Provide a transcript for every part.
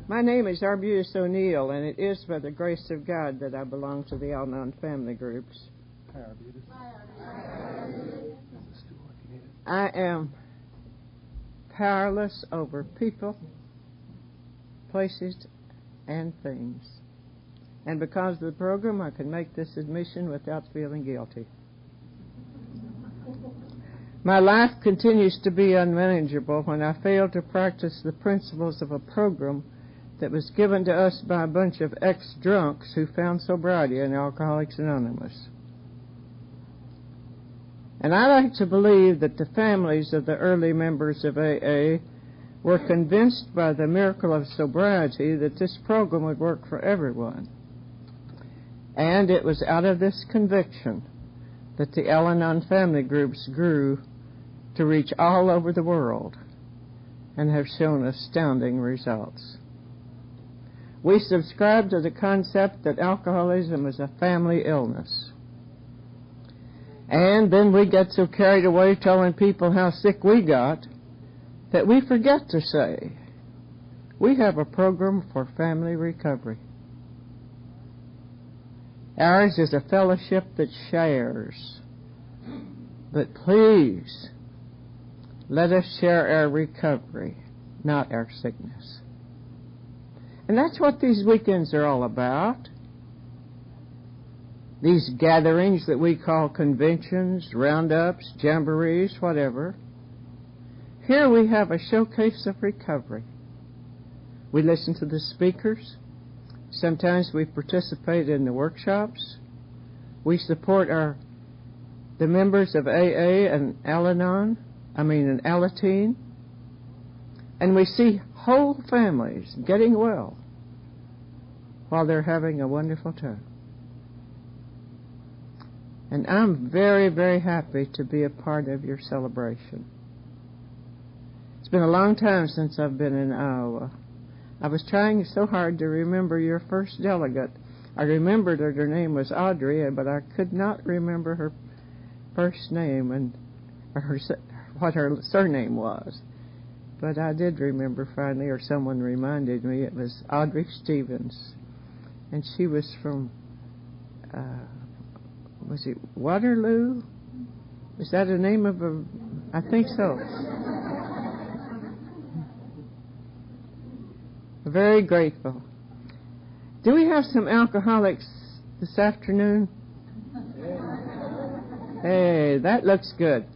My name is Arbutus O'Neill, and it is by the grace of God that I belong to the Al-Anon family groups. Hi, Arbutus. I am powerless over people, places, and things. And because of the program, I can make this admission without feeling guilty. My life continues to be unmanageable when I fail to practice the principles of a program that was given to us by a bunch of ex-drunks who found sobriety in Alcoholics Anonymous. And I like to believe that the families of the early members of AA were convinced by the miracle of sobriety that this program would work for everyone. And it was out of this conviction that the Al-Anon family groups grew to reach all over the world and have shown astounding results. We subscribe to the concept that alcoholism is a family illness. And then we get so carried away telling people how sick we got that we forget to say we have a program for family recovery. Ours is a fellowship that shares. But please, let us share our recovery, not our sickness. And that's what these weekends are all about. These gatherings that we call conventions, roundups, jamborees, whatever. Here we have a showcase of recovery. We listen to the speakers. Sometimes we participate in the workshops. We support the members of AA and Al-Anon, and Alateen. And we see whole families getting well while they're having a wonderful time. And I'm very, very happy to be a part of your celebration. It's been a long time since I've been in Iowa. I was trying so hard to remember your first delegate. I remembered that her name was Audrey, but I could not remember her first name and what her surname was. But I did remember finally, or someone reminded me, it was Audrey Stevens. And she was from, was it Waterloo? Is that the name of a, I think so. Very grateful. Do we have some alcoholics this afternoon? Hey, that looks good.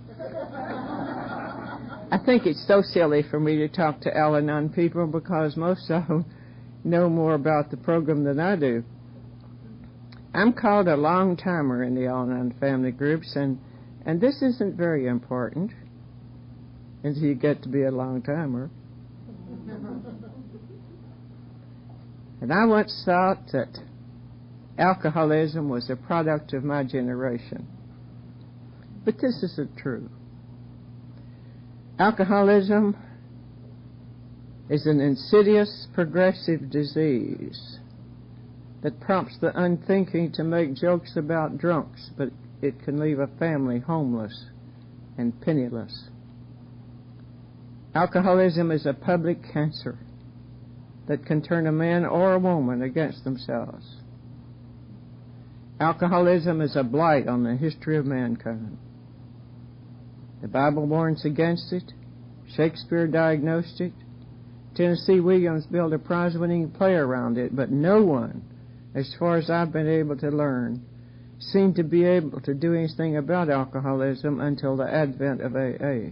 I think it's so silly for me to talk to Al-Anon people because most of them know more about the program than I do. I'm called a long-timer in the Al-Anon family groups, and this isn't very important until you get to be a long-timer. And I once thought that alcoholism was a product of my generation. But this isn't true. Alcoholism is an insidious, progressive disease that prompts the unthinking to make jokes about drunks, but it can leave a family homeless and penniless. Alcoholism is a public cancer that can turn a man or a woman against themselves. Alcoholism is a blight on the history of mankind. The Bible warns against it. Shakespeare diagnosed it. Tennessee Williams built a prize-winning play around it, but no one, as far as I've been able to learn, seemed to be able to do anything about alcoholism until the advent of AA.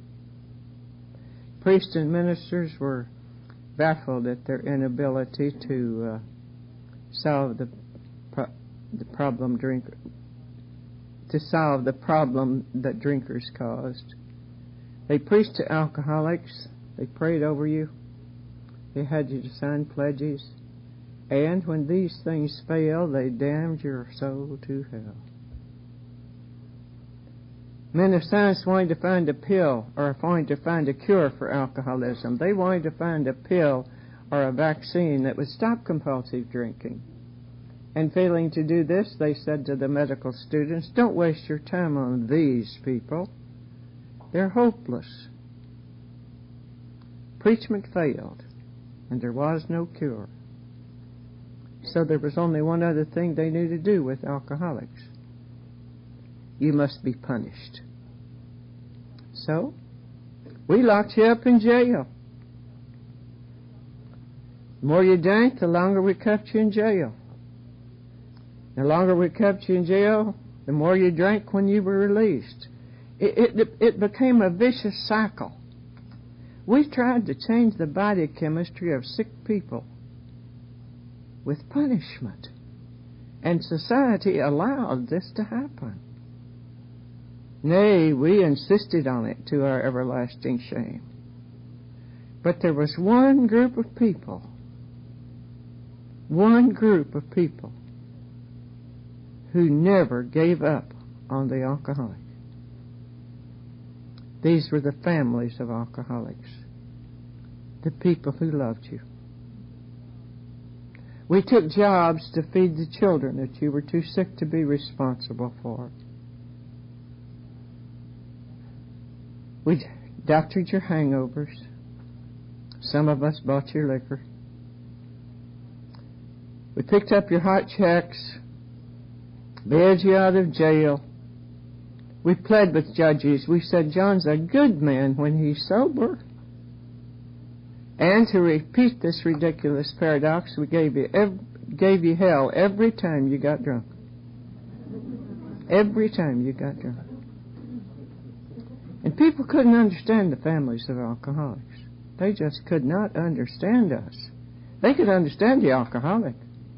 Priests and ministers were baffled at their inability to solve the problem that drinkers caused. They preached to alcoholics. They prayed over you. They had you to sign pledges. And when these things failed, they damned your soul to hell. Men of science wanted to find a pill or wanted to find a cure for alcoholism. They wanted to find a pill or a vaccine that would stop compulsive drinking. And failing to do this, they said to the medical students, don't waste your time on these people. They're hopeless. Preachment failed. and there was no cure. So there was only one other thing they knew to do with alcoholics. You must be punished. So, we locked you up in jail. The more you drank, the longer we kept you in jail. The longer we kept you in jail, the more you drank when you were released. It became a vicious cycle. We tried to change the body chemistry of sick people with punishment. And society allowed this to happen. Nay, we insisted on it to our everlasting shame. But there was one group of people who never gave up on the alcoholic. These were the families of alcoholics, the people who loved you. We took jobs to feed the children that you were too sick to be responsible for. We doctored your hangovers. Some of us bought your liquor. We picked up your hot checks, bailed you out of jail. We pled with judges. We said, John's a good man when he's sober. And to repeat this ridiculous paradox, we gave you hell every time you got drunk. Every time you got drunk. And people couldn't understand the families of alcoholics. They just could not understand us. They could understand the alcoholic.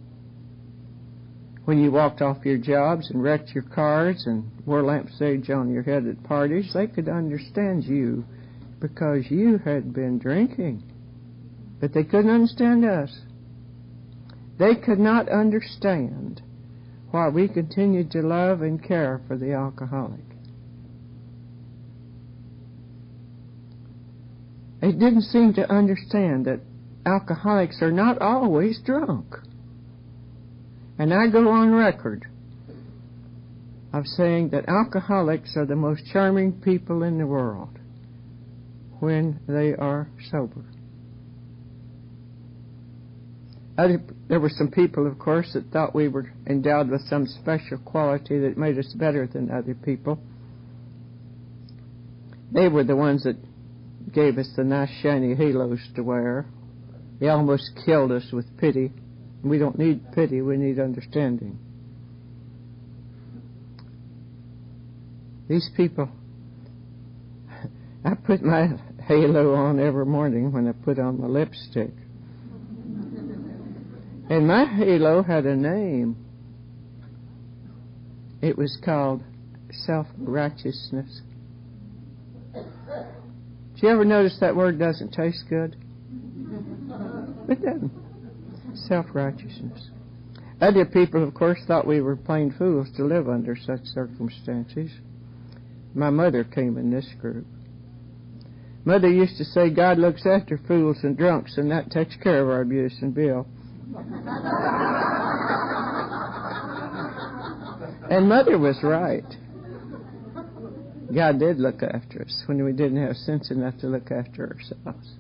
When you walked off your jobs and wrecked your cars and wore lampshades on your head at parties, they could understand you because you had been drinking. But they couldn't understand us. They could not understand why we continued to love and care for the alcoholic. They didn't seem to understand that alcoholics are not always drunk. And I go on record of saying that alcoholics are the most charming people in the world when they are sober. There were some people, of course, that thought we were endowed with some special quality that made us better than other people. They were the ones that gave us the nice shiny halos to wear. They almost killed us with pity. We don't need pity, we need understanding. These people, I put my halo on every morning when I put on my lipstick. And my halo had a name. It was called self-righteousness. Did you ever notice that word doesn't taste good? It doesn't. Self-righteousness. Other people, of course, thought we were plain fools to live under such circumstances. My mother came in this group. Mother used to say, God looks after fools and drunks, and that takes care of our abuse and bill. And Mother was right. God did look after us when we didn't have sense enough to look after ourselves.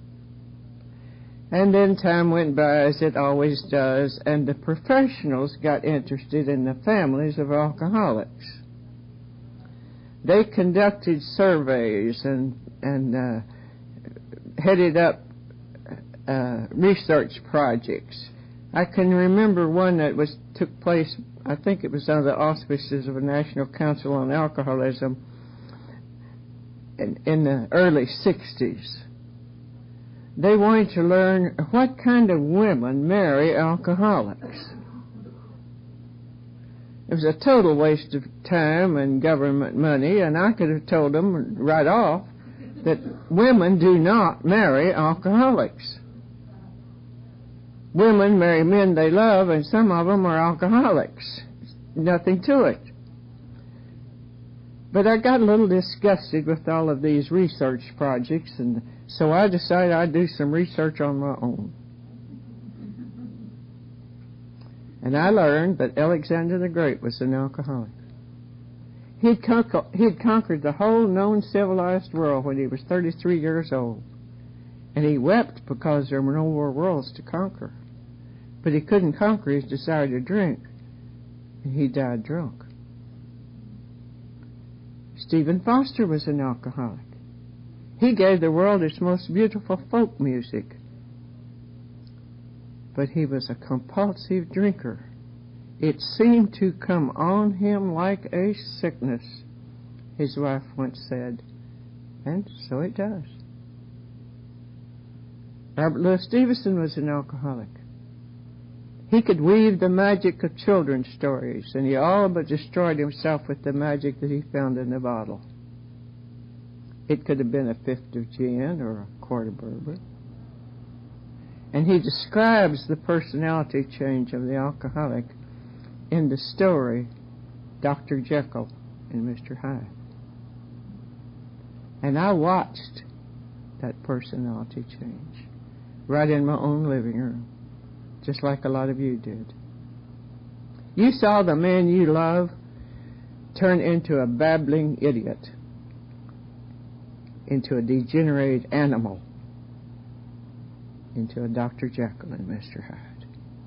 And then time went by, as it always does, and the professionals got interested in the families of alcoholics. They conducted surveys and headed up research projects. I can remember one that took place, I think it was under the auspices of a National Council on Alcoholism in the early 60s. They wanted to learn what kind of women marry alcoholics. It was a total waste of time and government money, and I could have told them right off that women do not marry alcoholics. Women marry men they love, and some of them are alcoholics. Nothing to it. But I got a little disgusted with all of these research projects, and so I decided I'd do some research on my own. And I learned that Alexander the Great was an alcoholic. He'd conquered the whole known civilized world when he was 33 years old. And he wept because there were no more worlds to conquer. But he couldn't conquer his desire to drink, and he died drunk. Stephen Foster was an alcoholic. He gave the world its most beautiful folk music, but he was a compulsive drinker. It seemed to come on him like a sickness, his wife once said, and so it does. Robert Louis Stevenson was an alcoholic. He could weave the magic of children's stories, and he all but destroyed himself with the magic that he found in the bottle. It could have been a fifth of gin or a quart of bourbon. And he describes the personality change of the alcoholic in the story Dr. Jekyll and Mr. Hyde. And I watched that personality change right in my own living room, just like a lot of you did. You saw the man you love turn into a babbling idiot, into a degenerate animal, into a Dr. Jekyll and Mr. Hyde.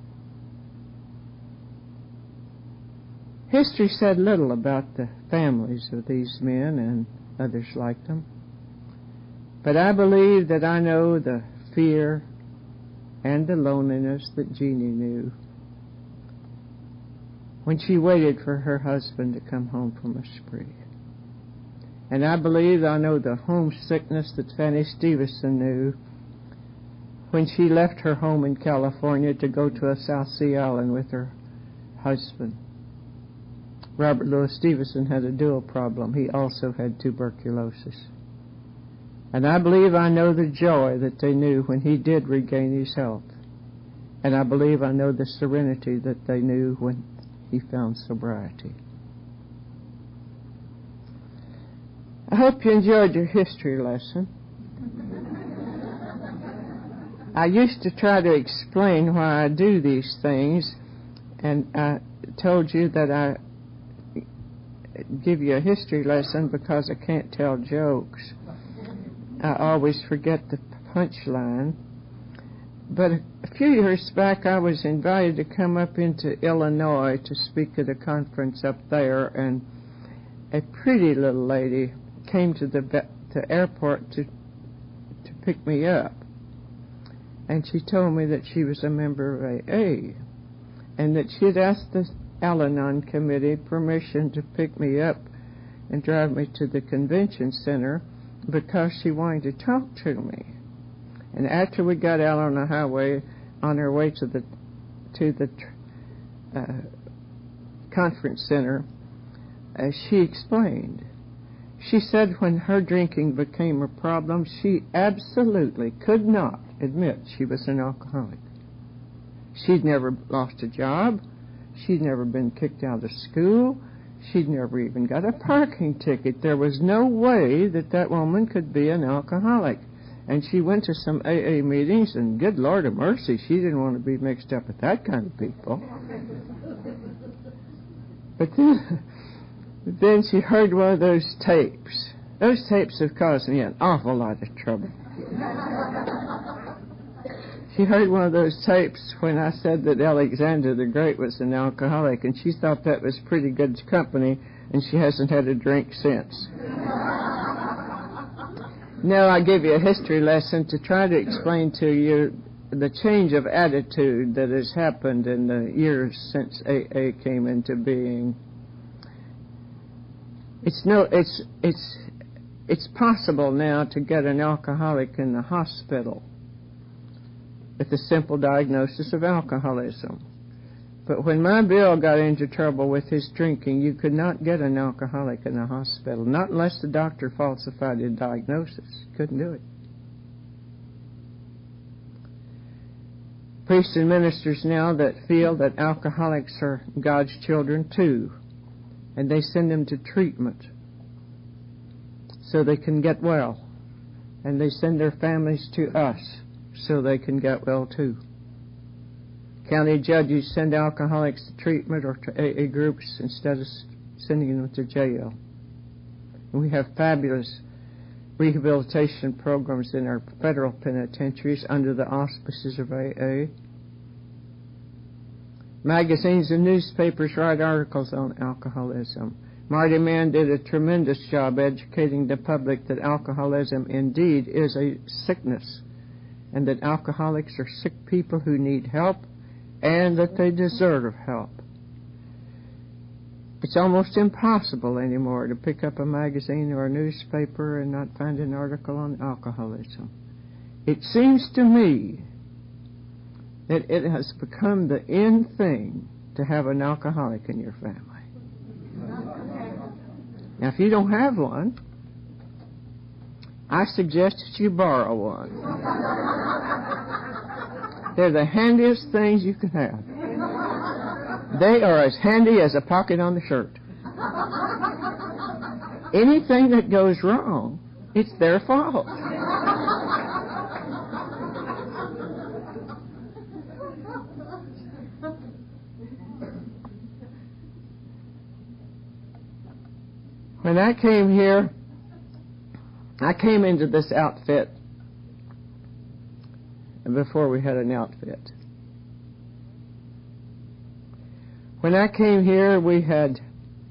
History said little about the families of these men and others like them, but I believe that I know the fear and the loneliness that Jeannie knew when she waited for her husband to come home from a spree. And I believe I know the homesickness that Fanny Stevenson knew when she left her home in California to go to a South Sea island with her husband. Robert Louis Stevenson had a dual problem. He also had tuberculosis. And I believe I know the joy that they knew when he did regain his health. And I believe I know the serenity that they knew when he found sobriety. I hope you enjoyed your history lesson. I used to try to explain why I do these things, and I told you that I give you a history lesson because I can't tell jokes. I always forget the punchline. But a few years back, I was invited to come up into Illinois to speak at a conference up there, and a pretty little lady came to the airport to pick me up. And she told me that she was a member of AA, and that she had asked the Al-Anon committee permission to pick me up and drive me to the convention center because she wanted to talk to me. And after we got out on the highway on our way to the conference center, she explained. She said when her drinking became a problem, she absolutely could not admit she was an alcoholic. She'd never lost a job. She'd never been kicked out of school. She'd never even got a parking ticket. There was no way that that woman could be an alcoholic. And she went to some AA meetings, and good Lord of mercy, she didn't want to be mixed up with that kind of people. But then she heard one of those tapes. Those tapes have caused me an awful lot of trouble. She heard one of those tapes when I said that Alexander the Great was an alcoholic, and she thought that was pretty good company, and she hasn't had a drink since. Now I give you a history lesson to try to explain to you the change of attitude that has happened in the years since AA came into being. It's possible now to get an alcoholic in the hospital with a simple diagnosis of alcoholism. But when my Bill got into trouble with his drinking, you could not get an alcoholic in the hospital, not unless the doctor falsified his diagnosis. Couldn't do it. Priests and ministers now that feel that alcoholics are God's children too, and they send them to treatment so they can get well, and they send their families to us so they can get well too. County judges send alcoholics to treatment or to AA groups instead of sending them to jail. And we have fabulous rehabilitation programs in our federal penitentiaries under the auspices of AA. Magazines and newspapers write articles on alcoholism. Marty Mann did a tremendous job educating the public that alcoholism indeed is a sickness, and that alcoholics are sick people who need help, and that they deserve help. It's almost impossible anymore to pick up a magazine or a newspaper and not find an article on alcoholism. It seems to me that it has become the in thing to have an alcoholic in your family. Now, if you don't have one, I suggest that you borrow one. They're the handiest things you can have. They are as handy as a pocket on the shirt. Anything that goes wrong, it's their fault. When I came here, I came into this outfit before we had an outfit. When I came here, we had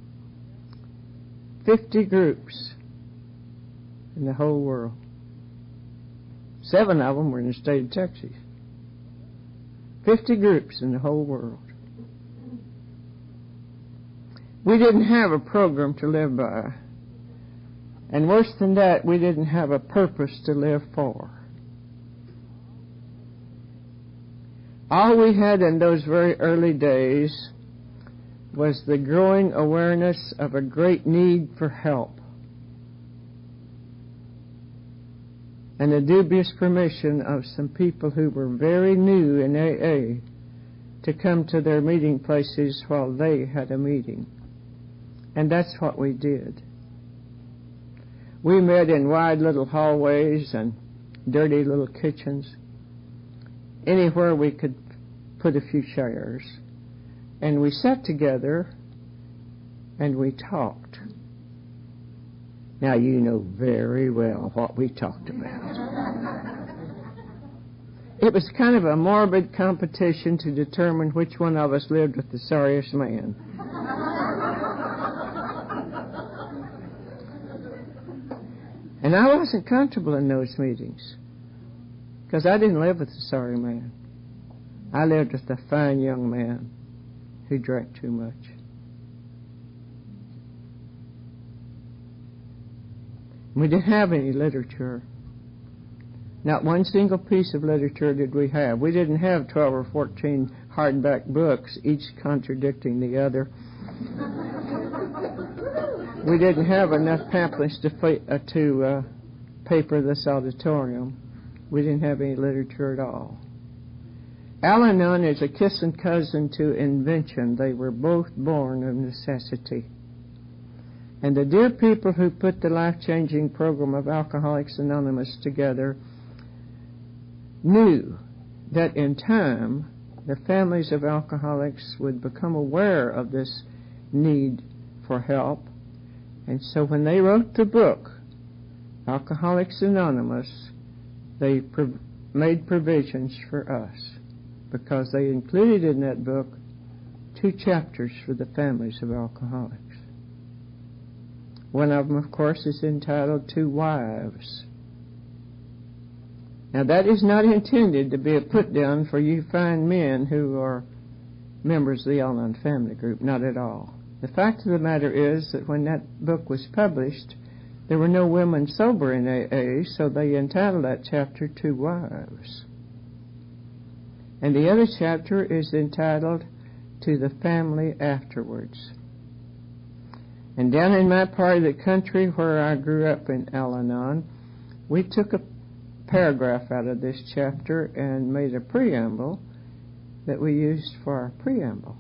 50 groups in the whole world. 7 of them were in the state of Texas. 50 groups in the whole world. We didn't have a program to live by. And worse than that, we didn't have a purpose to live for. All we had in those very early days was the growing awareness of a great need for help, and the dubious permission of some people who were very new in AA to come to their meeting places while they had a meeting. And that's what we did. We met in wide little hallways and dirty little kitchens, anywhere we could put a few chairs. And we sat together and we talked. Now you know very well what we talked about. It was kind of a morbid competition to determine which one of us lived with the sorriest man. And I wasn't comfortable in those meetings, because I didn't live with a sorry man. I lived with a fine young man who drank too much. We didn't have any literature. Not one single piece of literature did we have. We didn't have 12 or 14 hardback books, each contradicting the other. We didn't have enough pamphlets to paper this auditorium. We didn't have any literature at all. Al-Anon is a kissing cousin to invention. They were both born of necessity. And the dear people who put the life-changing program of Alcoholics Anonymous together knew that in time the families of alcoholics would become aware of this need for help. And so when they wrote the book, Alcoholics Anonymous, they made provisions for us, because they included in that book 2 chapters for the families of alcoholics. One of them, of course, is entitled 2 Wives. Now, that is not intended to be a put-down for you fine men who are members of the Al-Anon family group, not at all. The fact of the matter is that when that book was published, there were no women sober in AA, so they entitled that chapter 2 Wives. And the other chapter is entitled To the Family Afterwards. And down in my part of the country where I grew up in Al-Anon, we took a paragraph out of this chapter and made a preamble that we used for our preamble.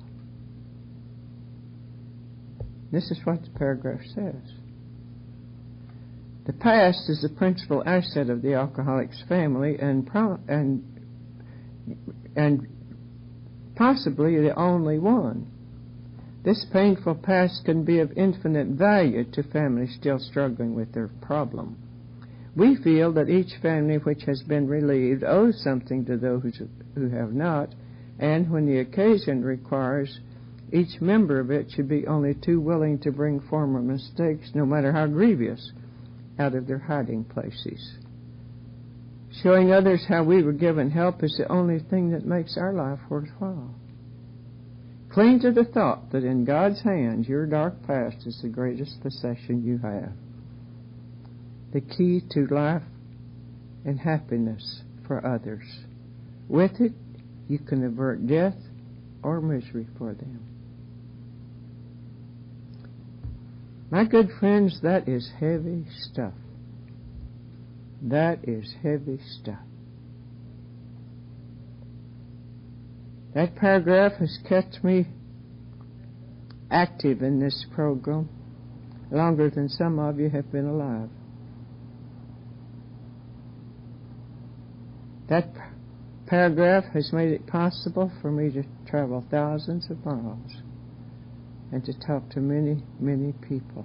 This is what the paragraph says. The past is the principal asset of the alcoholic's family and possibly the only one. This painful past can be of infinite value to families still struggling with their problem. We feel that each family which has been relieved owes something to those who have not, and when the occasion requires, each member of it should be only too willing to bring former mistakes, no matter how grievous, out of their hiding places. Showing others how we were given help is the only thing that makes our life worthwhile. Cling to the thought that in God's hands your dark past is the greatest possession you have, the key to life and happiness for others. With it, you can avert death or misery for them. My good friends, that is heavy stuff. That is heavy stuff. That paragraph has kept me active in this program longer than some of you have been alive. That paragraph has made it possible for me to travel thousands of miles and to talk to many, many people.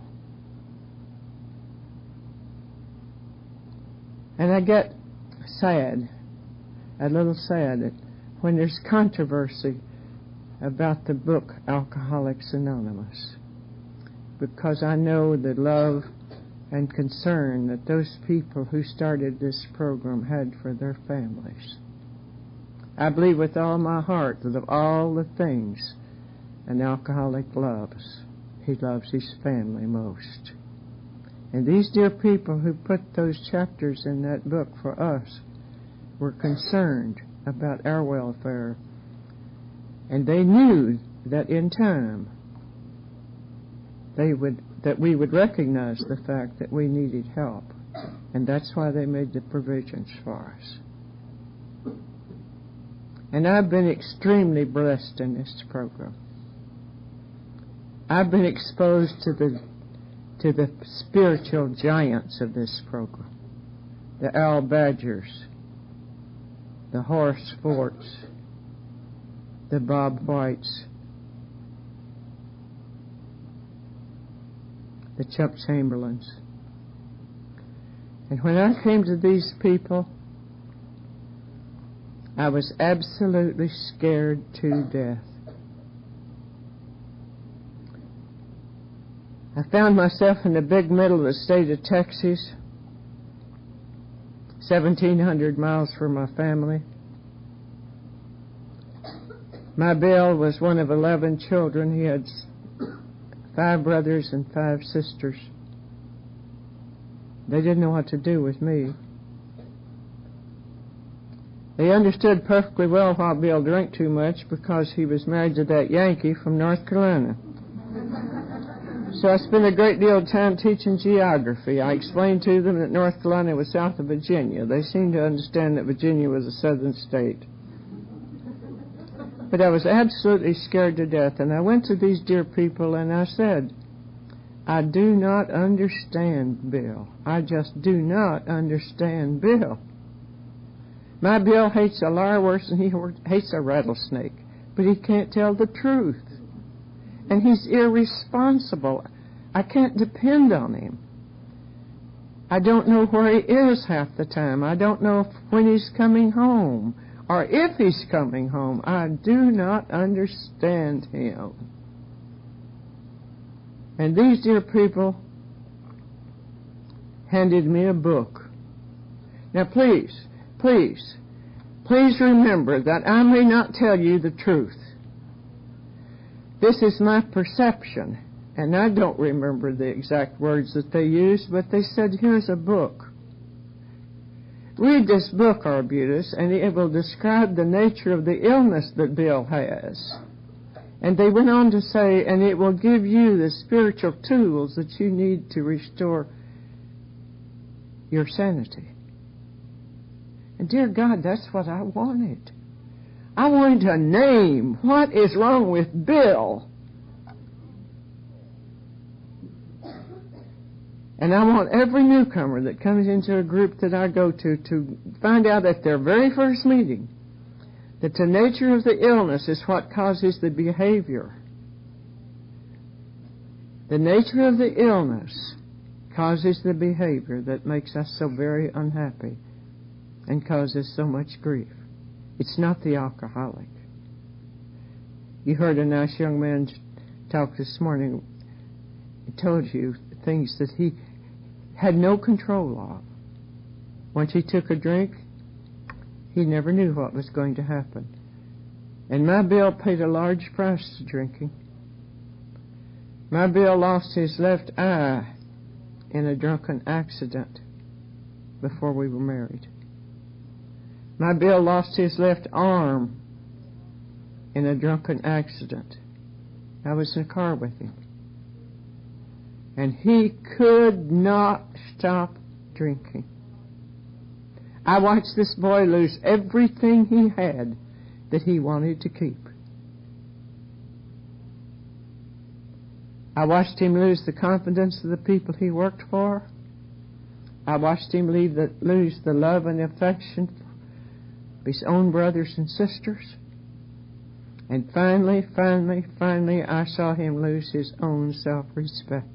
And I get sad, a little sad, that when there's controversy about the book Alcoholics Anonymous, because I know the love and concern that those people who started this program had for their families. I believe with all my heart that of all the things an alcoholic loves, he loves his family most. And these dear people who put those chapters in that book for us were concerned about our welfare, and they knew that in time that we would recognize the fact that we needed help, and that's why they made the provisions for us. And I've been extremely blessed in this program. I've been exposed to the spiritual giants of this program, the Al Badgers, the Horace Forts, the Bob Whites, the Chuck Chamberlains. And when I came to these people, I was absolutely scared to death. I found myself in the big middle of the state of Texas, 1,700 miles from my family. My Bill was one of 11 children. He had 5 brothers and 5 sisters. They didn't know what to do with me. They understood perfectly well why Bill drank too much, because he was married to that Yankee from North Carolina. So I spent a great deal of time teaching geography. I explained to them that North Carolina was south of Virginia. They seemed to understand that Virginia was a southern state. But I was absolutely scared to death, and I went to these dear people and I said, I do not understand Bill. I just do not understand Bill. My Bill hates a liar worse than he hates a rattlesnake, but he can't tell the truth. And he's irresponsible. I can't depend on him. I don't know where he is half the time. I don't know when he's coming home, or if he's coming home. I do not understand him. And these dear people handed me a book. Now please remember that I may not tell you the truth. This is my perception, and I don't remember the exact words that they used, but they said, here's a book. Read this book, Arbutus, and it will describe the nature of the illness that Bill has. And they went on to say, and it will give you the spiritual tools that you need to restore your sanity. And dear God, that's what I wanted. I wanted to name what is wrong with Bill. And I want every newcomer that comes into a group that I go to find out at their very first meeting that the nature of the illness is what causes the behavior. The nature of the illness causes the behavior that makes us so very unhappy and causes so much grief. It's not the alcoholic. You heard a nice young man talk this morning. He told you things that he had no control of. Once he took a drink, he never knew what was going to happen. And my Bill paid a large price to drinking. My Bill lost his left eye in a drunken accident before we were married. My Bill lost his left arm in a drunken accident. I was in a car with him. And he could not stop drinking. I watched this boy lose everything he had that he wanted to keep. I watched him lose the confidence of the people he worked for. I watched him lose the love and affection of his own brothers and sisters. And finally, I saw him lose his own self-respect.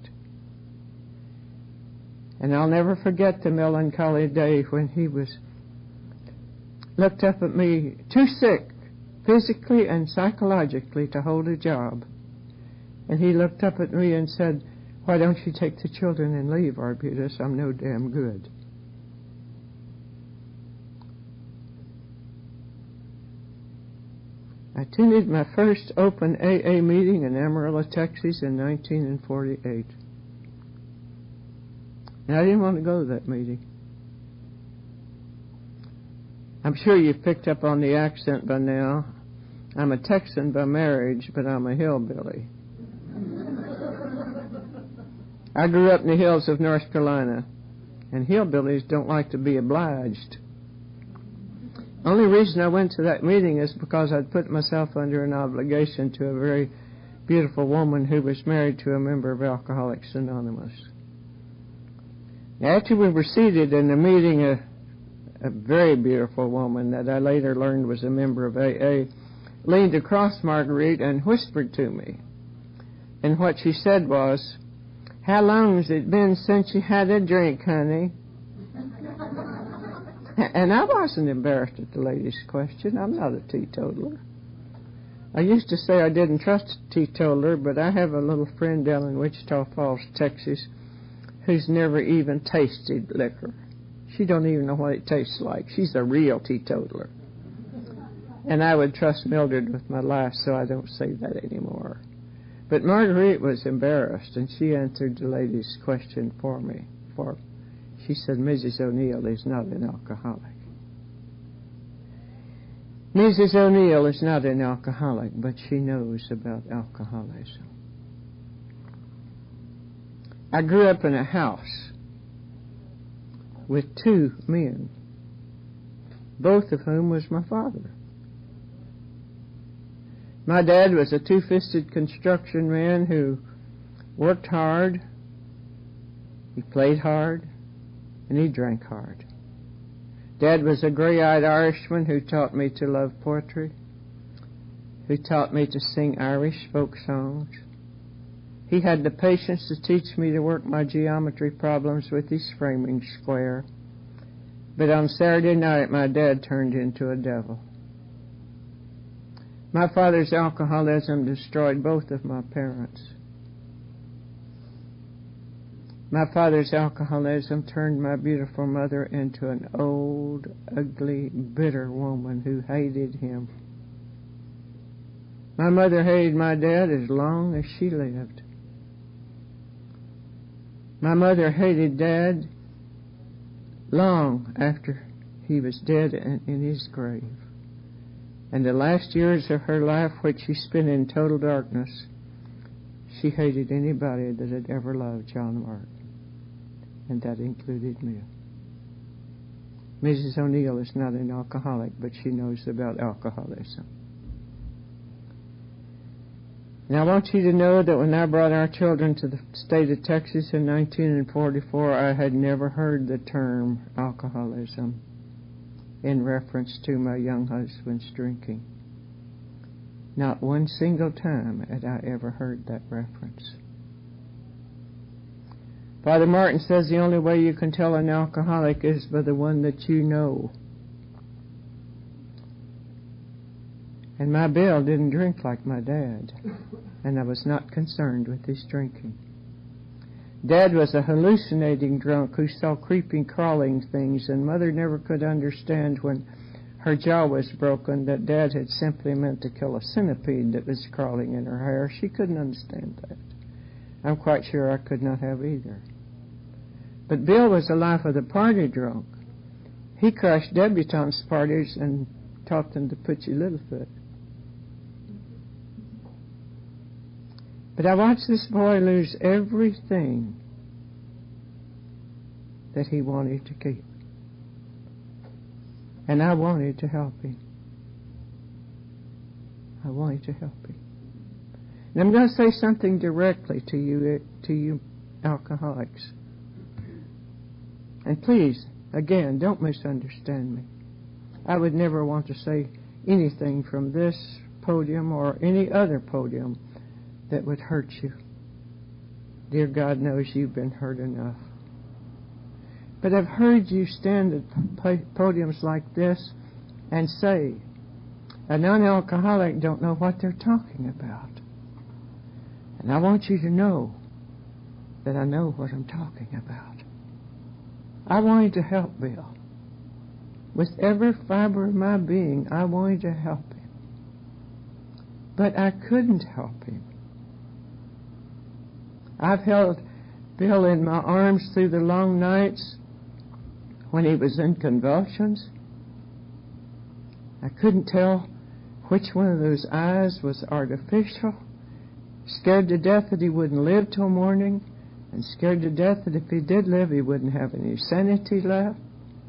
And I'll never forget the melancholy day when he looked up at me, too sick, physically and psychologically, to hold a job. And he looked up at me and said, "Why don't you take the children and leave, Arbutus? I'm no damn good." I attended my first open AA meeting in Amarillo, Texas in 1948. And I didn't want to go to that meeting. I'm sure you've picked up on the accent by now. I'm a Texan by marriage, but I'm a hillbilly. I grew up in the hills of North Carolina, and hillbillies don't like to be obliged. Only reason I went to that meeting is because I'd put myself under an obligation to a very beautiful woman who was married to a member of Alcoholics Anonymous. After we were seated in the meeting, a very beautiful woman that I later learned was a member of AA leaned across Marguerite and whispered to me. And what she said was, "How long's it been since you had a drink, honey?" And I wasn't embarrassed at the lady's question. I'm not a teetotaler. I used to say I didn't trust a teetotaler, but I have a little friend down in Wichita Falls, Texas, who's never even tasted liquor. She don't even know what it tastes like. She's a real teetotaler. And I would trust Mildred with my life, so I don't say that anymore. But Marguerite was embarrassed, and she answered the lady's question for me. She said, "Mrs. O'Neill is not an alcoholic." Mrs. O'Neill is not an alcoholic, but she knows about alcoholism. I grew up in a house with two men, both of whom was my father. My dad was a two-fisted construction man who worked hard, he played hard, and he drank hard. Dad was a gray-eyed Irishman who taught me to love poetry, who taught me to sing Irish folk songs. He had the patience to teach me to work my geometry problems with his framing square. But on Saturday night, my dad turned into a devil. My father's alcoholism destroyed both of my parents. My father's alcoholism turned my beautiful mother into an old, ugly, bitter woman who hated him. My mother hated my dad as long as she lived. My mother hated Dad long after he was dead and in his grave. And the last years of her life, which she spent in total darkness, she hated anybody that had ever loved John Martin. And that included me. Mrs. O'Neill is not an alcoholic, but she knows about alcoholism. And I want you to know that when I brought our children to the state of Texas in 1944, I had never heard the term alcoholism in reference to my young husband's drinking. Not one single time had I ever heard that reference. Father Martin says the only way you can tell an alcoholic is by the one that you know. And my Bill didn't drink like my dad, and I was not concerned with his drinking. Dad was a hallucinating drunk who saw creeping, crawling things, and Mother never could understand when her jaw was broken that Dad had simply meant to kill a centipede that was crawling in her hair. She couldn't understand that. I'm quite sure I could not have either. But Bill was a life of the party drunk. He crashed debutantes' parties and taught them to put you Littlefoot. But I watched this boy lose everything that he wanted to keep. And I wanted to help him. I wanted to help him. And I'm going to say something directly to you alcoholics. And please, again, don't misunderstand me. I would never want to say anything from this podium or any other podium that would hurt you. Dear God knows you've been hurt enough. But I've heard you stand at podiums like this and say, a non-alcoholic don't know what they're talking about. And I want you to know that I know what I'm talking about. I wanted to help Bill. With every fiber of my being, I wanted to help him. But I couldn't help him. I've held Bill in my arms through the long nights when he was in convulsions. I couldn't tell which one of those eyes was artificial, scared to death that he wouldn't live till morning, and scared to death that if he did live, he wouldn't have any sanity left.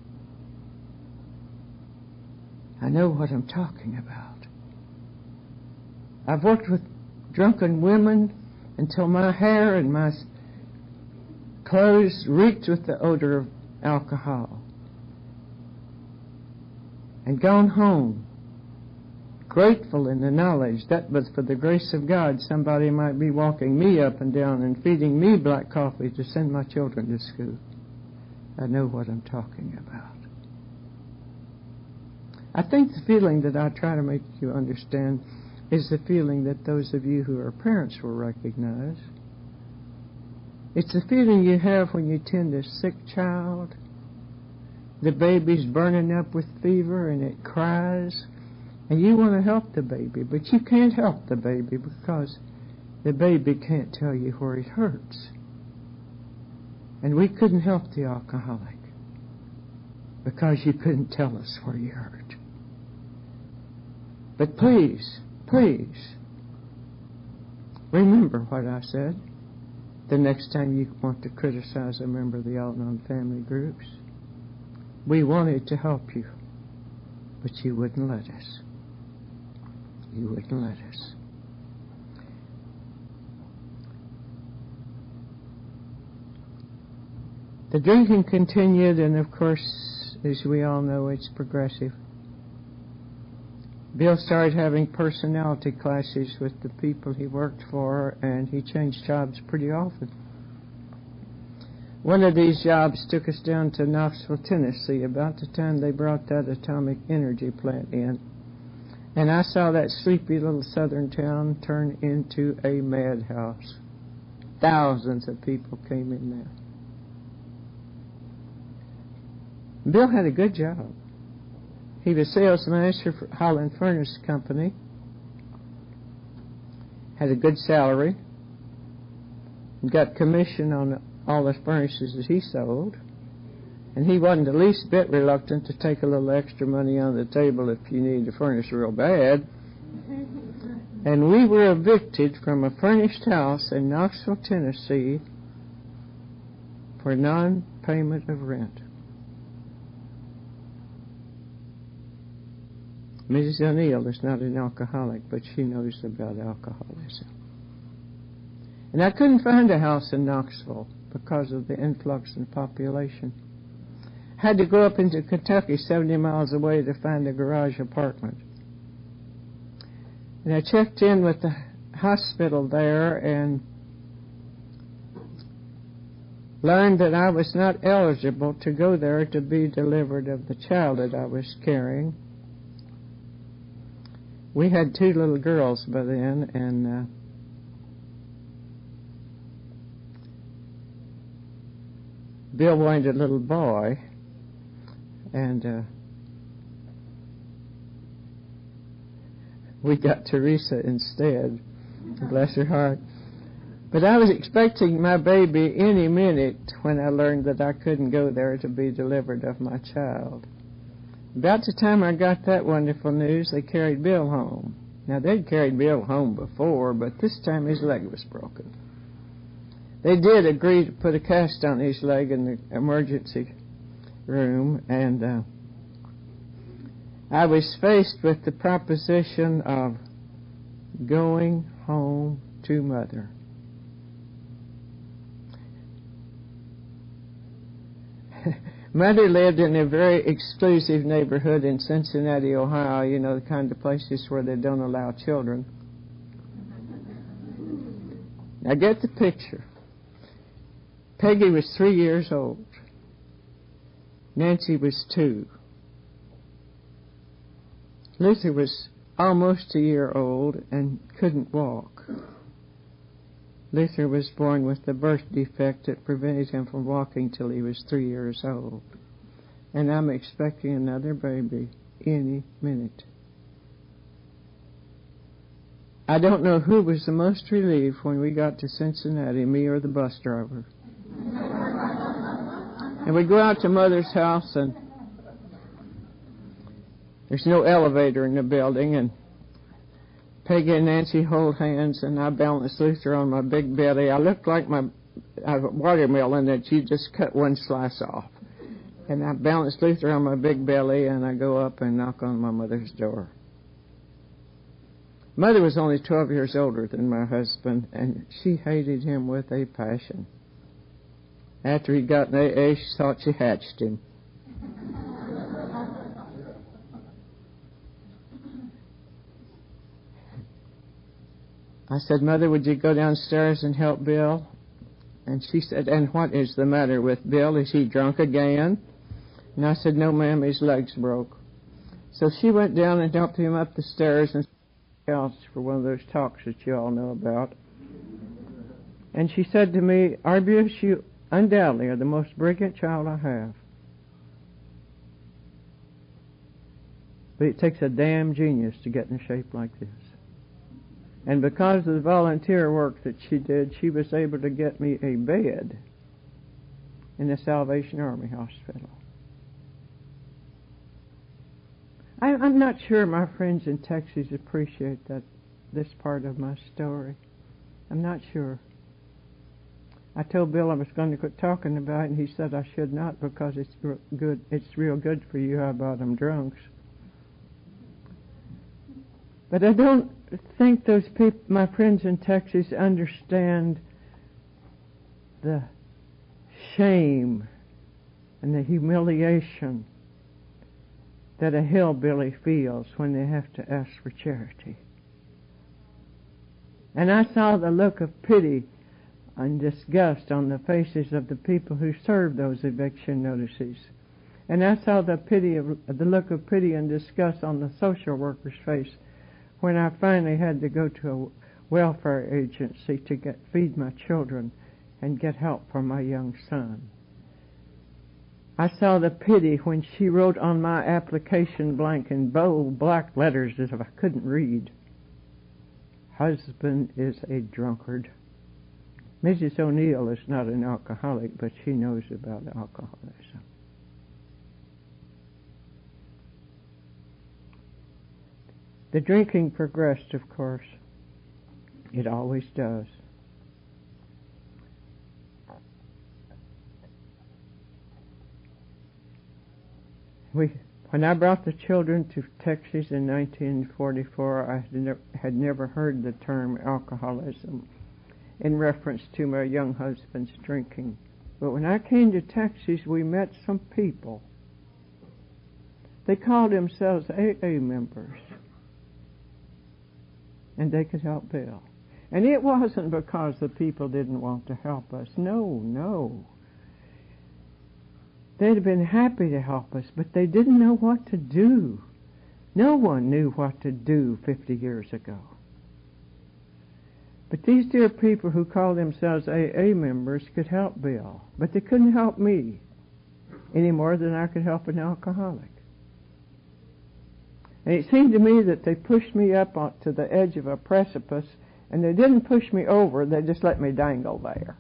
I know what I'm talking about. I've worked with drunken women until my hair and my clothes reeked with the odor of alcohol. And gone home, grateful in the knowledge that but for the grace of God, somebody might be walking me up and down and feeding me black coffee to send my children to school. I know what I'm talking about. I think the feeling that I try to make you understand is the feeling that those of you who are parents will recognize. It's the feeling you have when you tend a sick child. The baby's burning up with fever and it cries, and you want to help the baby, but you can't help the baby because the baby can't tell you where it hurts. And we couldn't help the alcoholic because you couldn't tell us where you hurt. But please, please, remember what I said the next time you want to criticize a member of the Al-Anon family groups. We wanted to help you, but you wouldn't let us. You wouldn't let us. The drinking continued, and of course, as we all know, it's progressive. Bill started having personality clashes with the people he worked for, and he changed jobs pretty often. One of these jobs took us down to Knoxville, Tennessee, about the time they brought that atomic energy plant in. And I saw that sleepy little southern town turn into a madhouse. Thousands of people came in there. Bill had a good job. He was sales manager for Holland Furnace Company, had a good salary, and got commission on all the furnaces that he sold, and he wasn't the least bit reluctant to take a little extra money on the table if you needed a furnace real bad. And we were evicted from a furnished house in Knoxville, Tennessee for non-payment of rent. Mrs. O'Neill is not an alcoholic, but she knows about alcoholism. And I couldn't find a house in Knoxville because of the influx in population. Had to go up into Kentucky 70 miles away to find a garage apartment. And I checked in with the hospital there, and learned that I was not eligible to go there to be delivered of the child that I was carrying. We had 2 little girls by then, and Bill wanted a little boy, and we got Teresa instead, bless her heart. But I was expecting my baby any minute when I learned that I couldn't go there to be delivered of my child. About the time I got that wonderful news, they carried Bill home. Now, they'd carried Bill home before, but this time his leg was broken. They did agree to put a cast on his leg in the emergency room, and I was faced with the proposition of going home to Mother. Mother lived in a very exclusive neighborhood in Cincinnati, Ohio, you know, the kind of places where they don't allow children. Now get the picture. Peggy was 3 years old. Nancy was 2. Luther was almost a year old and couldn't walk. Luther was born with a birth defect that prevented him from walking till he was 3 years old. And I'm expecting another baby any minute. I don't know who was the most relieved when we got to Cincinnati, me or the bus driver. And we go out to Mother's house, and there's no elevator in the building, and Peggy and Nancy hold hands, and I balance Luther on my big belly. I look like a watermelon that you just cut one slice off. And I balance Luther on my big belly, and I go up and knock on my mother's door. Mother was only 12 years older than my husband, and she hated him with a passion. After he got an AA, she thought she hatched him. I said, Mother, would you go downstairs and help Bill? And she said, and what is the matter with Bill? Is he drunk again? And I said, no, ma'am, his legs broke. So she went down and helped him up the stairs and else for one of those talks that you all know about. And she said to me, Arbius, you undoubtedly are the most brilliant child I have. But it takes a damn genius to get in shape like this. And because of the volunteer work that she did, she was able to get me a bed in the Salvation Army Hospital. I'm not sure my friends in Texas appreciate this part of my story. I'm not sure. I told Bill I was going to quit talking about it, and he said I should not because it's good. It's real good for you. How about them drunks? But I don't think those people, my friends in Texas, understand the shame and the humiliation that a hillbilly feels when they have to ask for charity. And I saw the look of pity and disgust on the faces of the people who served those eviction notices. And I saw the look of pity and disgust on the social worker's face when I finally had to go to a welfare agency to feed my children and get help for my young son. I saw the pity when she wrote on my application blank in bold black letters as if I couldn't read, husband is a drunkard. Mrs. O'Neill is not an alcoholic, but she knows about alcoholism. The drinking progressed, of course. It always does. When I brought the children to Texas in 1944, I had never heard the term alcoholism in reference to my young husband's drinking. But when I came to Texas, we met some people. They called themselves AA members. And they could help Bill. And it wasn't because the people didn't want to help us. No. they'd have been happy to help us, but they didn't know what to do. No one knew what to do 50 years ago. But these dear people who called themselves AA members could help Bill, but they couldn't help me any more than I could help an alcoholic. And it seemed to me that they pushed me up to the edge of a precipice, and they didn't push me over, they just let me dangle there.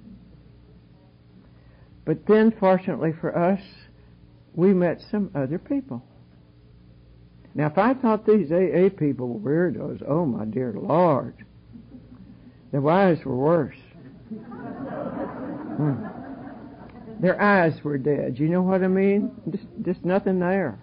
But then, fortunately for us, we met some other people. Now, if I thought these AA people were weirdos, oh my dear Lord, their wives were worse. Their eyes were dead. You know what I mean? Just nothing there.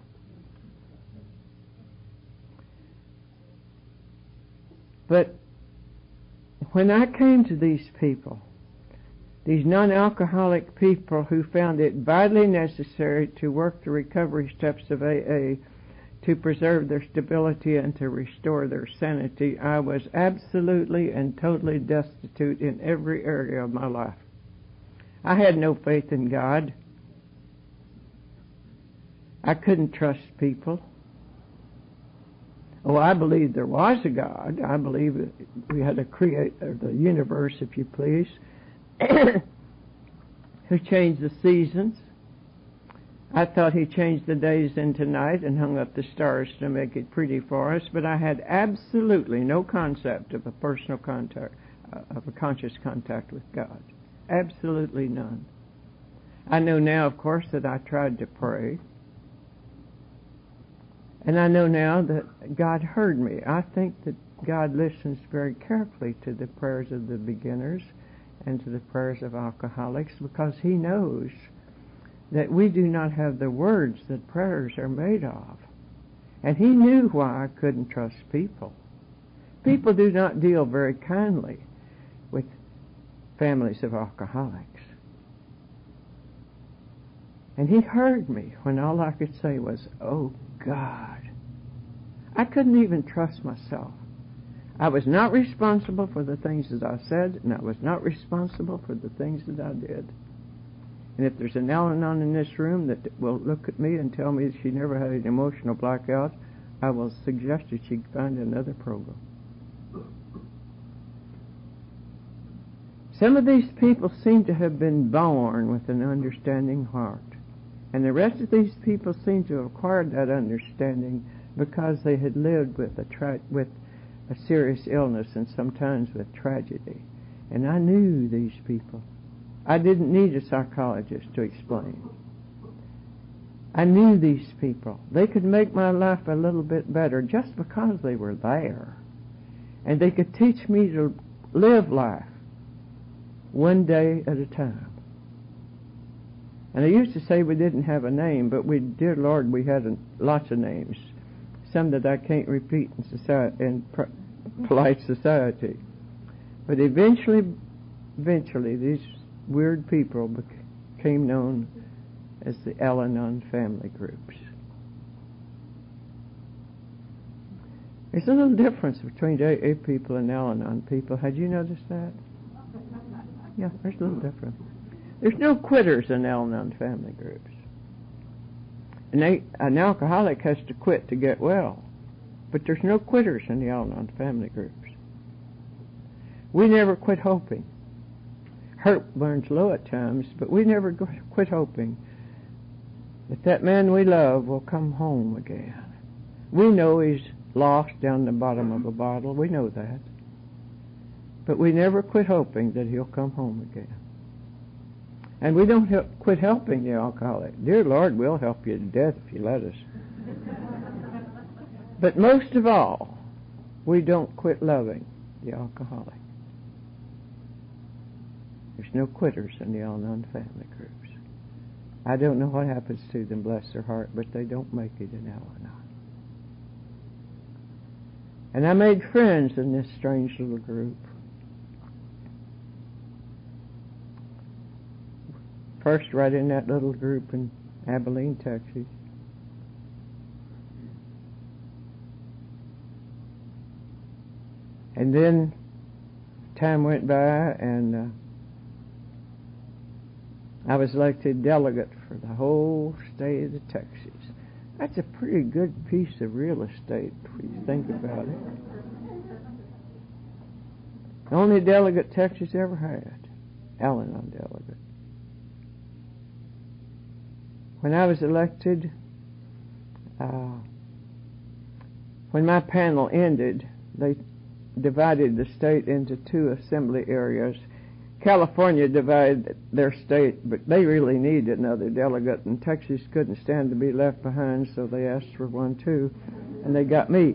But when I came to these people, these non-alcoholic people who found it vitally necessary to work the recovery steps of AA to preserve their stability and to restore their sanity, I was absolutely and totally destitute in every area of my life. I had no faith in God. I couldn't trust people. Oh, I believed there was a God. I believed that we had a creator, the universe, if you please, who changed the seasons. I thought he changed the days into night and hung up the stars to make it pretty for us, but I had absolutely no concept of a personal contact, of a conscious contact with God. Absolutely none. I know now, of course, that I tried to pray. And I know now that God heard me. I think that God listens very carefully to the prayers of the beginners and to the prayers of alcoholics, because he knows that we do not have the words that prayers are made of. And he knew why I couldn't trust people. People do not deal very kindly with families of alcoholics. And he heard me when all I could say was, oh God. I couldn't even trust myself. I was not responsible for the things that I said, and I was not responsible for the things that I did. And if there's an Al-Anon in this room that will look at me and tell me that she never had an emotional blackout, I will suggest that she find another program. Some of these people seem to have been born with an understanding heart. And the rest of these people seem to have acquired that understanding because they had lived with a serious illness and sometimes with tragedy. And I knew these people. I didn't need a psychologist to explain. I knew these people. They could make my life a little bit better just because they were there. And they could teach me to live life one day at a time. And I used to say we didn't have a name, but dear Lord, we had lots of names. Some that I can't repeat in society, in polite society. But eventually, these weird people became known as the Al-Anon family groups. There's a little difference between AA people and Al-Anon people. Had you noticed that? Yeah, there's a little difference. There's no quitters in Al-Anon family groups. An alcoholic has to quit to get well. But there's no quitters in the Al-Anon family groups. We never quit hoping. Hope burns low at times, but we never quit hoping that man we love will come home again. We know he's lost down the bottom of a bottle. We know that. But we never quit hoping that he'll come home again. And we don't quit helping the alcoholic. Dear Lord, we'll help you to death if you let us. But most of all, we don't quit loving the alcoholic. There's no quitters in the Al-Anon family groups. I don't know what happens to them, bless their heart, but they don't make it in Al-Anon. And I made friends in this strange little group. First, right in that little group in Abilene, Texas. And then time went by, and I was elected delegate for the whole state of Texas. That's a pretty good piece of real estate if you think about it. The only delegate Texas ever had, Al-Anon delegate. When I was elected, when my panel ended, they divided the state into 2 assembly areas. California divided their state, but they really needed another delegate, and Texas couldn't stand to be left behind, so they asked for one too, and they got me.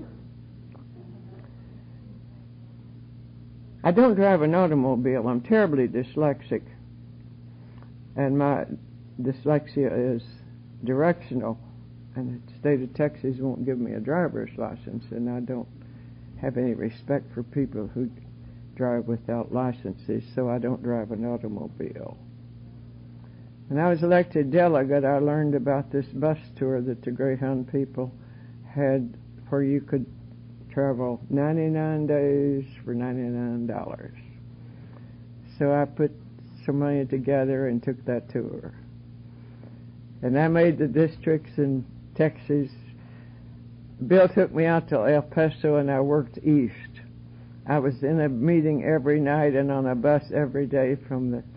I don't drive an automobile. I'm terribly dyslexic, and my dyslexia is directional, and the state of Texas won't give me a driver's license, and I don't have any respect for people who drive without licenses, so I don't drive an automobile. When I was elected delegate, I learned about this bus tour that the Greyhound people had, where you could travel 99 days for $99. So I put some money together and took that tour. And I made the districts in Texas. Bill took me out to El Paso, and I worked east. I was in a meeting every night and on a bus every day from the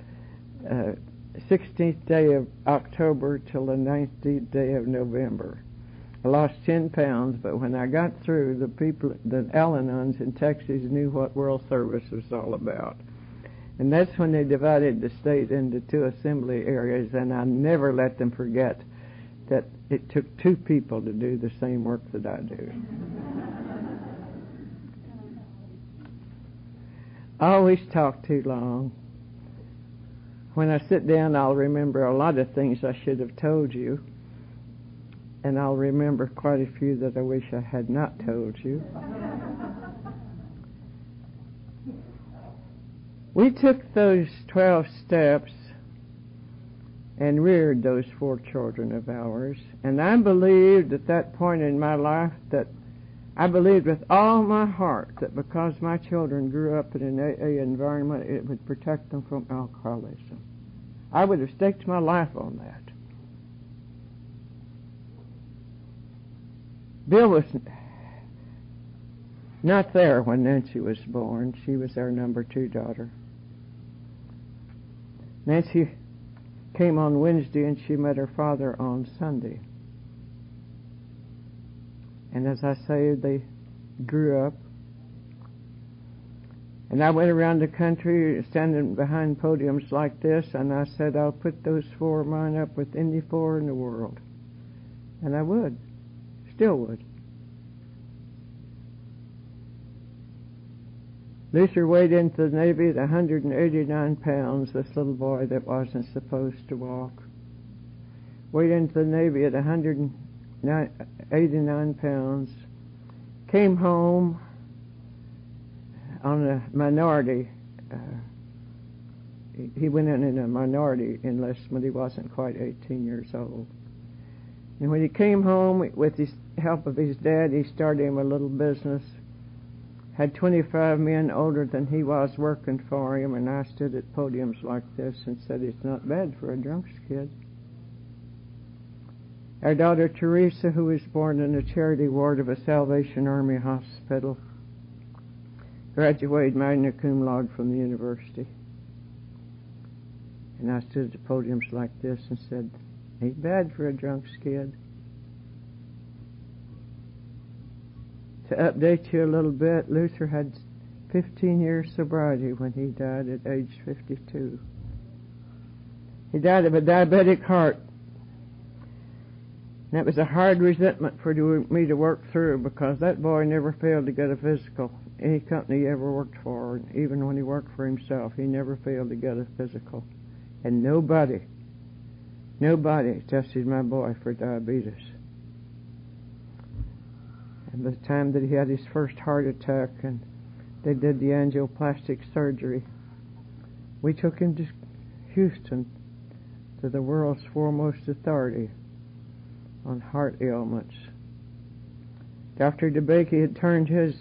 16th day of October till the 19th day of November. I lost 10 pounds, but when I got through, the people, the Al-Anons in Texas, knew what World Service was all about. And that's when they divided the state into 2 assembly areas, and I never let them forget that it took 2 people to do the same work that I do. I always talk too long. When I sit down, I'll remember a lot of things I should have told you, and I'll remember quite a few that I wish I had not told you. We took those 12 steps and reared those 4 children of ours, and I believed at that point in my life that I believed with all my heart that because my children grew up in an AA environment, it would protect them from alcoholism. I would have staked my life on that. Bill was not there when Nancy was born. She was our number 2 daughter. Nancy came on Wednesday, and she met her father on Sunday. And as I say, they grew up. And I went around the country standing behind podiums like this, and I said, I'll put those 4 of mine up with any 4 in the world. And I would. Still would. Luther weighed into the Navy at 189 pounds, this little boy that wasn't supposed to walk. Weighed into the Navy at 189 pounds. Came home on a minority. He went in a minority enlistment. He wasn't quite 18 years old. And when he came home, with the help of his dad, he started him a little business. Had 25 men older than he was working for him, and I stood at podiums like this and said, it's not bad for a drunk's kid. Our daughter Teresa, who was born in a charity ward of a Salvation Army hospital, graduated magna cum laude from the university. And I stood at podiums like this and said, ain't bad for a drunk's kid. To update you a little bit, Luther had 15 years sobriety when he died at age 52. He died of a diabetic heart. And that was a hard resentment for me to work through, because that boy never failed to get a physical. Any company he ever worked for, and even when he worked for himself, he never failed to get a physical. And nobody tested my boy for diabetes. And by the time that he had his first heart attack and they did the angioplastic surgery, we took him to Houston, to the world's foremost authority on heart ailments. Dr. DeBakey had turned his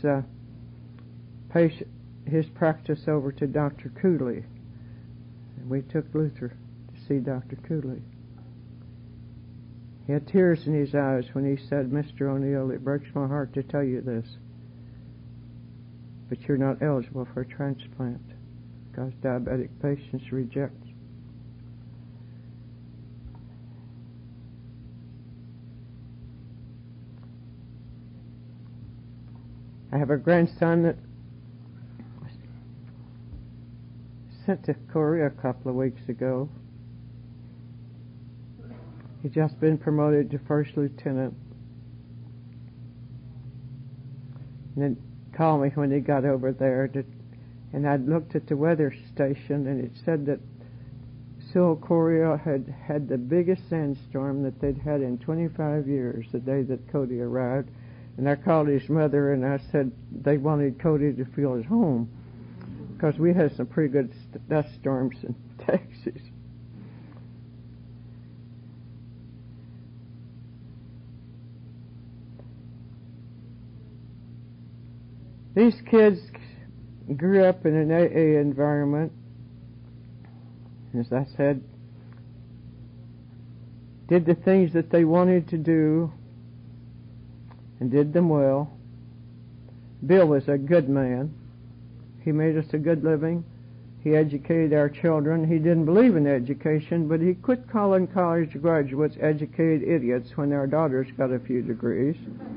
practice over to Dr. Cooley, and we took Luther to see Dr. Cooley. He had tears in his eyes when he said, "Mr. O'Neill, it breaks my heart to tell you this, but you're not eligible for a transplant because diabetic patients reject." I have a grandson that sent to Korea a couple of weeks ago. He'd just been promoted to first lieutenant. And then called me when he got over there, and I'd looked at the weather station, and it said that Seoul, Korea had had the biggest sandstorm that they'd had in 25 years the day that Cody arrived. And I called his mother, and I said they wanted Cody to feel at home because we had some pretty good dust storms in Texas. These kids grew up in an AA environment, as I said, did the things that they wanted to do and did them well. Bill was a good man. He made us a good living. He educated our children. He didn't believe in education, but he quit calling college graduates educated idiots when our daughters got a few degrees.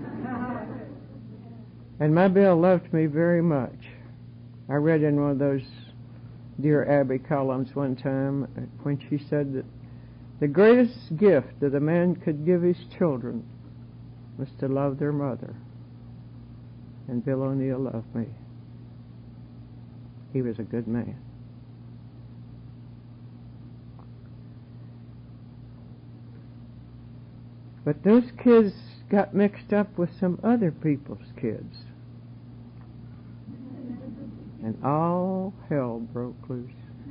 And my Bill loved me very much. I read in one of those Dear Abby columns one time when she said that the greatest gift that a man could give his children was to love their mother. And Bill O'Neill loved me. He was a good man. But those kids got mixed up with some other people's kids. And all hell broke loose.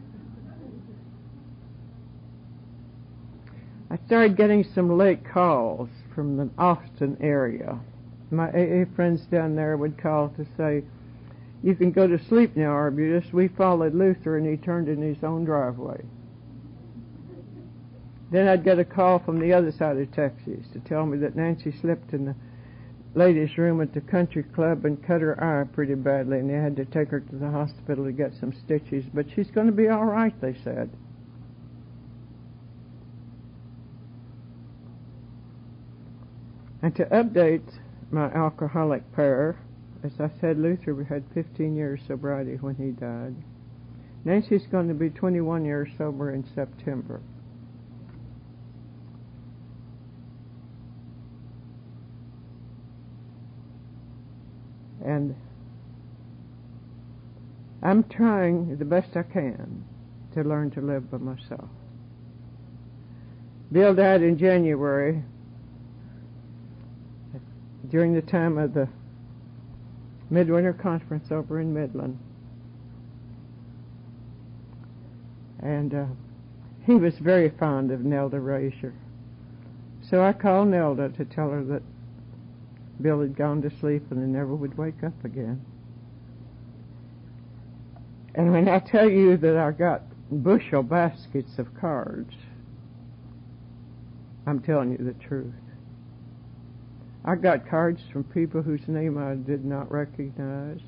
I started getting some late calls from the Austin area. My AA friends down there would call to say, "You can go to sleep now, Arbutus. We followed Luther and he turned in his own driveway." Then I'd get a call from the other side of Texas to tell me that Nancy slipped in the ladies' room at the country club and cut her eye pretty badly, and they had to take her to the hospital to get some stitches. But she's going to be all right, they said. And to update my alcoholic pair, as I said, Luther had 15 years sobriety when he died. Nancy's going to be 21 years sober in September. And I'm trying the best I can to learn to live by myself. Bill died in January during the time of the Midwinter Conference over in Midland. And he was very fond of Nelda Razier. So I called Nelda to tell her that Bill had gone to sleep and he never would wake up again. And when I tell you that I got bushel baskets of cards, I'm telling you the truth. I got cards from people whose name I did not recognize.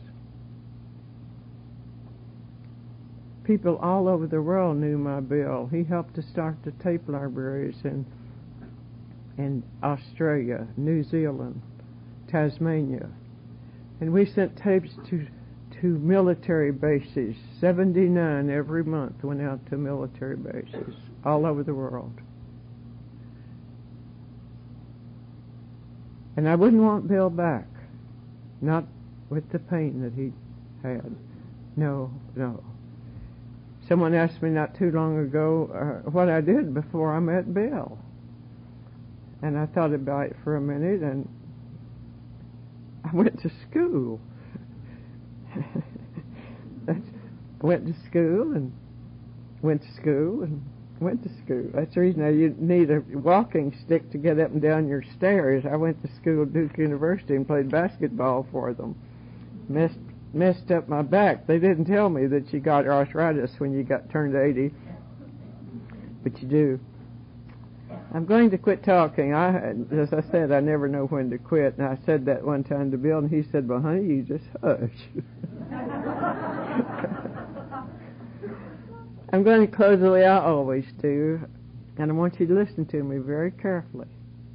People all over the world knew my Bill. He helped to start the tape libraries in Australia, New Zealand, Tasmania. And we sent tapes to military bases. 79 every month went out to military bases all over the world. And I wouldn't want Bill back. Not with the pain that he had. No. Someone asked me not too long ago what I did before I met Bill. And I thought about it for a minute, and I went to school. Went to school and went to school and went to school. That's the reason you need a walking stick to get up and down your stairs. I went to school at Duke University and played basketball for them. Messed up my back. They didn't tell me that you got arthritis when you got turned 80. but you do. I'm going to quit talking. As I said, I never know when to quit, and I said that one time to Bill, and he said, well, honey, you just hush. I'm going to close the way I always do, and I want you to listen to me very carefully.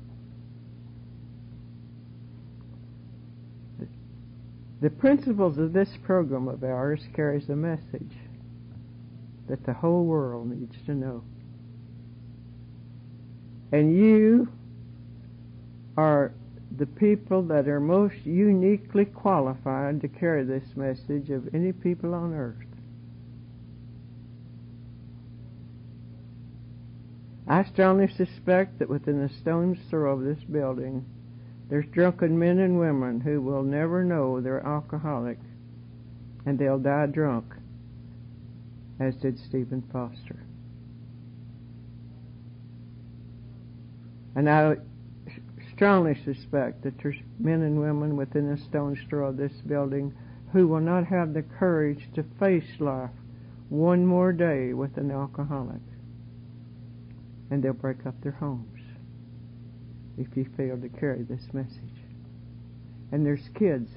The principles of this program of ours carries a message that the whole world needs to know. And you are the people that are most uniquely qualified to carry this message of any people on earth. I strongly suspect that within a stone's throw of this building, there's drunken men and women who will never know they're alcoholic, and they'll die drunk, as did Stephen Foster. And I strongly suspect that there's men and women within a stone's throw of this building who will not have the courage to face life one more day with an alcoholic. And they'll break up their homes if you fail to carry this message. And there's kids.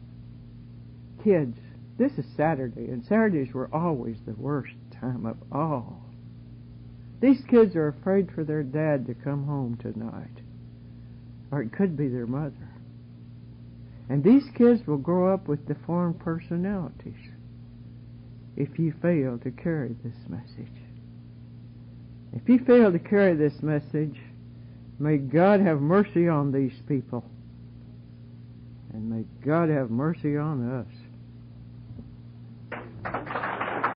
Kids. This is Saturday, and Saturdays were always the worst time of all. These kids are afraid for their dad to come home tonight. Or it could be their mother. And these kids will grow up with deformed personalities if you fail to carry this message. If you fail to carry this message, may God have mercy on these people. And may God have mercy on us.